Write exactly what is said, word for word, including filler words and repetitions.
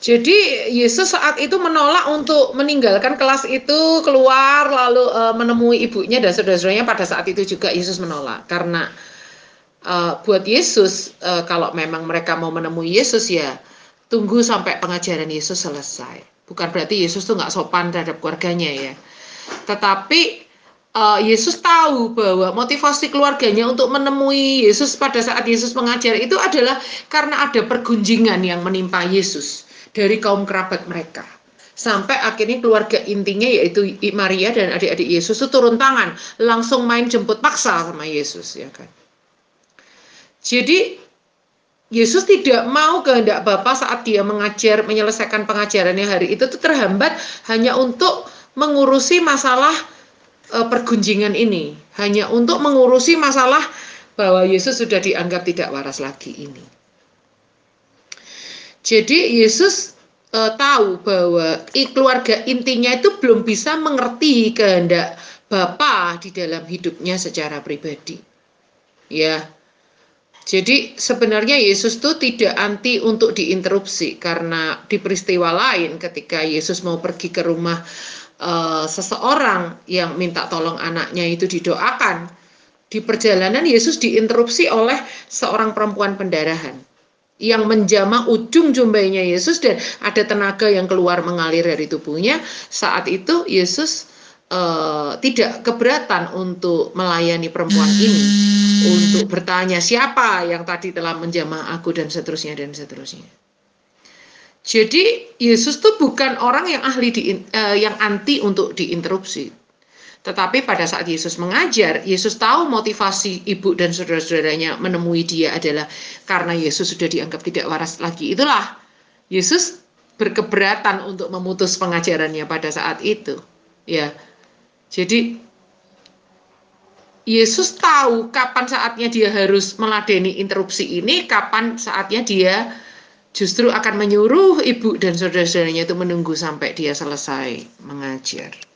Jadi Yesus saat itu menolak untuk meninggalkan kelas itu, keluar lalu uh, menemui ibunya dan saudara-saudaranya. Pada saat itu juga Yesus menolak karena uh, buat Yesus uh, kalau memang mereka mau menemui Yesus ya tunggu sampai pengajaran Yesus selesai. Bukan berarti Yesus tuh nggak sopan terhadap keluarganya ya. Tetapi uh, Yesus tahu bahwa motivasi keluarganya untuk menemui Yesus pada saat Yesus mengajar itu adalah karena ada pergunjingan yang menimpa Yesus dari kaum kerabat mereka. Sampai akhirnya keluarga intinya yaitu Maria dan adik-adik Yesus itu turun tangan, langsung main jemput paksa sama Yesus ya kan. Jadi Yesus tidak mau kehendak Bapa saat dia mengajar, menyelesaikan pengajarannya hari itu tuh terhambat hanya untuk mengurusi masalah e, pergunjingan ini, hanya untuk mengurusi masalah bahwa Yesus sudah dianggap tidak waras lagi ini. Jadi Yesus e, tahu bahwa keluarga intinya itu belum bisa mengerti kehendak Bapa di dalam hidupnya secara pribadi. Ya. Jadi sebenarnya Yesus tuh tidak anti untuk diinterupsi karena di peristiwa lain ketika Yesus mau pergi ke rumah e, seseorang yang minta tolong anaknya itu didoakan. Di perjalanan Yesus diinterupsi oleh seorang perempuan pendarahan yang menjamah ujung jumbainya Yesus dan ada tenaga yang keluar mengalir dari tubuhnya. Saat itu Yesus uh, tidak keberatan untuk melayani perempuan ini, untuk bertanya siapa yang tadi telah menjamah aku dan seterusnya dan seterusnya. Jadi Yesus tuh bukan orang yang ahli di, uh, yang anti untuk diinterupsi. Tetapi pada saat Yesus mengajar, Yesus tahu motivasi ibu dan saudara-saudaranya menemui dia adalah karena Yesus sudah dianggap tidak waras lagi. Itulah Yesus berkeberatan untuk memutus pengajarannya pada saat itu. Ya, jadi Yesus tahu kapan saatnya dia harus meladeni interupsi ini, kapan saatnya dia justru akan menyuruh ibu dan saudara-saudaranya itu menunggu sampai dia selesai mengajar.